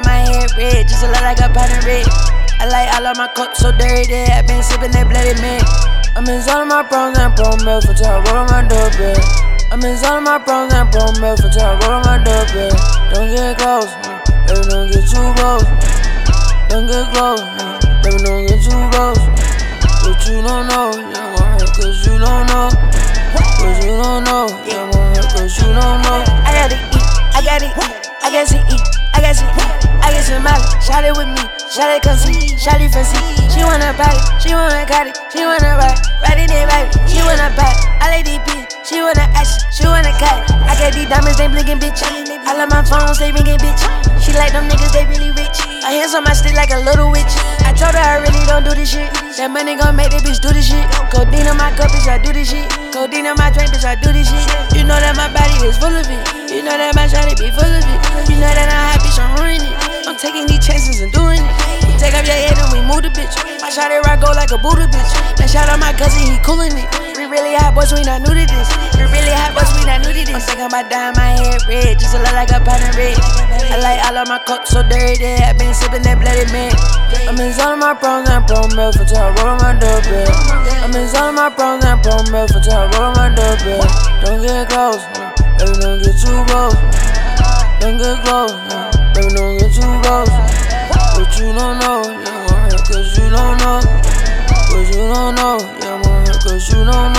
my head red, just a lot like a pot of red. I like all of my cups so dirty, I been sipping that bloody man. I'm in zone of my bronze and pro milk until I roll on my doorbell. I'm in zone of my bronze and pro milk until I roll on my doorbell. Don't get close, baby, don't get too close. Don't get close, baby, don't get too close. But you don't know, yeah, gon' hurt cause you don't know. Cause you don't know, yeah, gon' hurt cause you don't know. I gotta eat, I gotta eat, I got to eat, I got to eat. I get some money, shot it with me, shot it come see, shot it fancy. She wanna party, she wanna cut it, she wanna ride it in baby, she wanna buy it. I like these bitches, she wanna action, she wanna cut it. I got these diamonds, they blinking, bitch. I love my phones, they ringing, bitch. She like them niggas, they really rich. Her hands on my stick like a little witch. I told her I really don't do this shit. That money gon' make that bitch do this shit. Codeine in my cup, bitch, I do this shit. Codeine in my drink, bitch, I do this shit. You know that my body is full of it. You know that my shawty be full of it. You know that I'm happy, so I'm ruining it. I'm taking these chances and doing it. We take off your head and we move the bitch. My shawty rock go like a Buddha bitch. That shout out my cousin, he coolin' it. We really hot boys, we not new to this. We really hot boys, we not new to this. I'm thinking about dyeing my hair red, just a lot like a pot of red. I like all of my cups so dirty, I been sipping that bloody man. I'm in zone of my bronze and pro milk until I roll on my doorbell. I'm in zone of my bronze and pro milk until I roll on my doorbell. Don't get close, baby, don't get too close. Don't get close, baby, don't get too close. But you don't know, yeah, gon' hurt cause you don't know. Cause you don't know, yeah, gon' hurt cause you don't know.